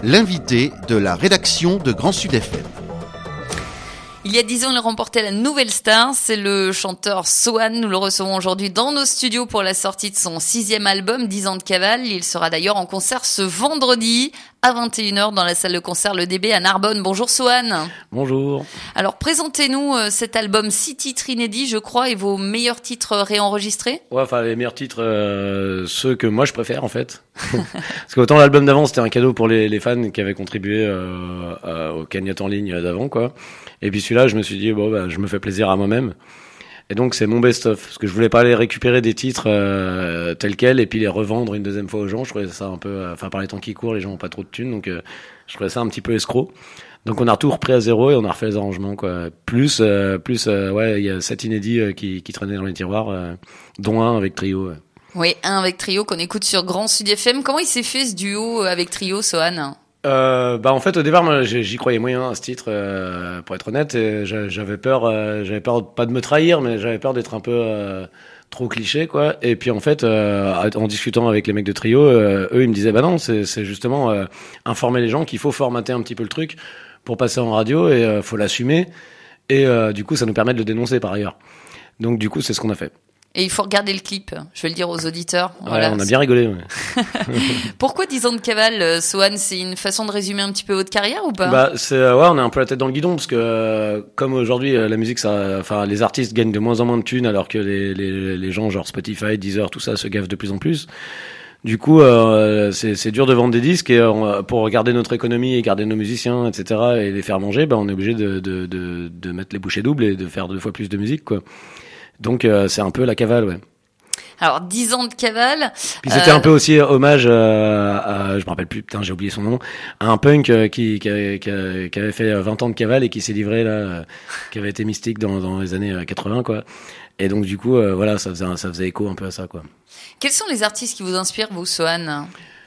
l'invité de la rédaction de Grand Sud FM. Il y a 10 ans, il remportait la nouvelle star, c'est le chanteur Sohan. Nous le recevons aujourd'hui dans nos studios pour la sortie de son 6e album, 10 ans de cavale. Il sera d'ailleurs en concert ce vendredi à 21h dans la salle de concert Le DB à Narbonne. Bonjour Sohan. Bonjour. Alors présentez-nous cet album 6 titres inédits, je crois, et vos meilleurs titres réenregistrés. Ouais, enfin les meilleurs titres, ceux que moi je préfère en fait. Parce qu'autant l'album d'avant c'était un cadeau pour les fans qui avaient contribué aux cagnottes en ligne d'avant, quoi. Et puis celui-là, je me suis dit bon, je me fais plaisir à moi-même. Et donc c'est mon best-of, parce que je voulais pas aller récupérer des titres tels quels et puis les revendre une deuxième fois aux gens. Je trouvais ça un peu, par les temps qui courent, les gens ont pas trop de thunes, donc je trouvais ça un petit peu escroc. Donc on a tout repris à zéro et on a refait les arrangements, quoi. Plus, il y a 7 inédits qui traînaient dans les tiroirs, dont un avec Trio. Ouais. Oui, un avec Trio qu'on écoute sur Grand Sud FM. Comment il s'est fait ce duo avec Trio, Sohan ? En fait au départ moi j'y croyais moyen à ce titre, pour être honnête, et j'avais peur pas de me trahir, mais j'avais peur d'être un peu trop cliché, quoi. Et puis en fait en discutant avec les mecs de Trio, eux ils me disaient non, c'est justement informer les gens qu'il faut formater un petit peu le truc pour passer en radio, et faut l'assumer, et du coup ça nous permet de le dénoncer par ailleurs. Donc du coup c'est ce qu'on a fait. Et il faut regarder le clip, je vais le dire aux auditeurs. Ouais, voilà. On a bien rigolé. Ouais. Pourquoi 10 ans de cavale, Sohan ? C'est une façon de résumer un petit peu votre carrière ou pas ? On a un peu la tête dans le guidon, parce que comme aujourd'hui la musique, les artistes gagnent de moins en moins de thunes, alors que les gens genre Spotify, Deezer, tout ça se gaffent de plus en plus. Du coup, c'est dur de vendre des disques, et pour garder notre économie et garder nos musiciens, etc., et les faire manger, on est obligé de mettre les bouchées doubles et de faire 2 fois plus de musique, quoi. Donc c'est un peu la cavale, ouais. Alors 10 ans de cavale. Puis c'était un peu aussi hommage à, je me rappelle plus, j'ai oublié son nom, à un punk qui avait fait 20 ans de cavale et qui s'est livré là, qui avait été mystique dans les années 80, quoi. Et donc du coup ça faisait écho un peu à ça, quoi. Quels sont les artistes qui vous inspirent, vous, Sohan ?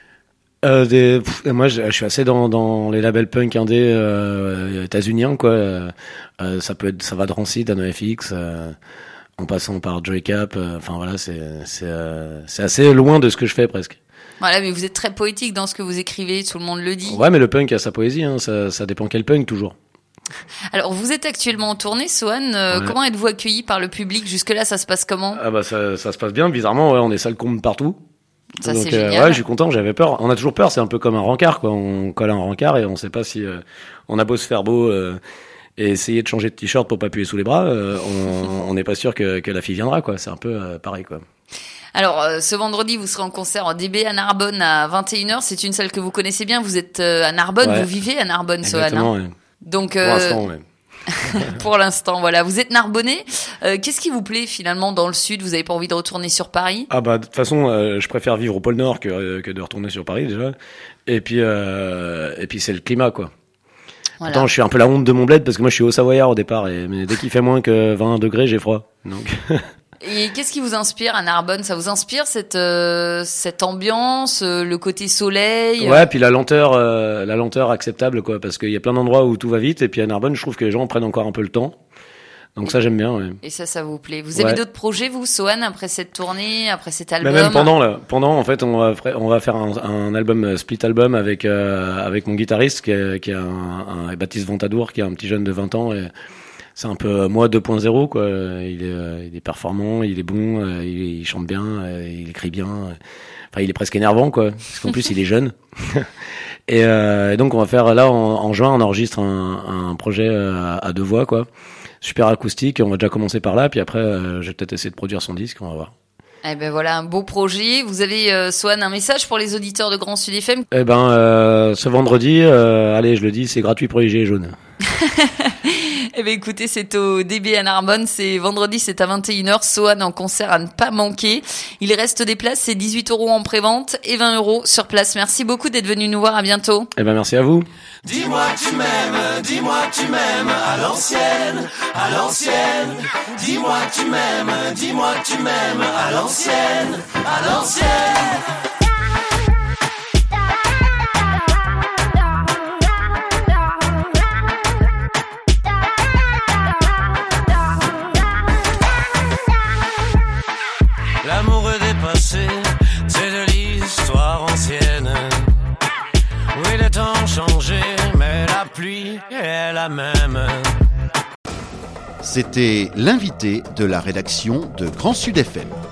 Moi je suis assez dans les labels punk indé états-uniens, quoi. Ça va de Rancid à NoFX, en passant par Joey Cap, c'est assez loin de ce que je fais presque. Voilà, mais vous êtes très poétique dans ce que vous écrivez, tout le monde le dit. Ouais, mais le punk a sa poésie, hein, ça dépend quel punk toujours. Alors vous êtes actuellement en tournée, Sohan, ouais. Comment êtes-vous accueilli par le public ? Jusque-là, ça se passe comment ? Ça se passe bien, bizarrement, ouais, on est salle comble partout. Ça, donc c'est génial. ouais, je suis content, j'avais peur. On a toujours peur, c'est un peu comme un rencard, quoi. On colle un rencard et on sait pas si on a beau se faire beau et essayer de changer de t-shirt pour pas puer sous les bras, on n'est pas sûr que la fille viendra, quoi. C'est un peu pareil, quoi. Alors, ce vendredi, vous serez en concert en DB à Narbonne à 21h. C'est une salle que vous connaissez bien. Vous êtes à Narbonne, ouais. Vous vivez à Narbonne, Sohan. Exactement, ouais. Donc, pour l'instant, ouais. Pour l'instant, voilà. Vous êtes Narbonnais. Qu'est-ce qui vous plaît finalement dans le sud ? Vous avez pas envie de retourner sur Paris ? De toute façon, je préfère vivre au pôle Nord que de retourner sur Paris déjà. Et puis c'est le climat, quoi. Voilà. Pourtant, je suis un peu la honte de mon bled parce que moi je suis haut-savoyard au départ, mais dès qu'il fait moins que 20 degrés, j'ai froid. Donc. Et qu'est-ce qui vous inspire à Narbonne ? Ça vous inspire cette ambiance, le côté soleil ? Ouais, puis la lenteur acceptable, quoi, parce qu'il y a plein d'endroits où tout va vite, et puis à Narbonne, je trouve que les gens prennent encore un peu le temps. Donc ça, j'aime bien, ouais. Et ça vous plaît. Vous avez d'autres projets, vous, Sohan, après cette tournée, après cet album ? Mais même pendant, en fait, on va faire un album, split album avec mon guitariste, qui est un Baptiste Ventadour, qui est un petit jeune de 20 ans, et c'est un peu moi 2.0, quoi. Il est performant, il est bon, il chante bien, il écrit bien. Enfin, il est presque énervant, quoi. Parce qu'en plus, il est jeune. Et donc, on va faire, là, en juin, on enregistre un projet à 2 voix, quoi. Super acoustique, on va déjà commencer par là, puis après, je vais peut-être essayer de produire son disque, on va voir. Eh ben voilà, un beau projet. Vous avez, Sohan, un message pour les auditeurs de Grand Sud FM ? Ce vendredi, allez, je le dis, c'est gratuit pour les gilets jaunes. Eh ben écoutez, c'est au DB à Narbonne, c'est vendredi, c'est à 21h, Sohan en concert à ne pas manquer. Il reste des places, c'est 18 € en prévente et 20 € sur place. Merci beaucoup d'être venu nous voir, à bientôt. Eh ben merci à vous. Dis-moi que tu m'aimes, à l'ancienne, à l'ancienne. Dis-moi que tu m'aimes, à l'ancienne, à l'ancienne. L'amour est dépassé, c'est de l'histoire ancienne. Oui, le temps pluie est la même. C'était l'invité de la rédaction de Grand Sud FM.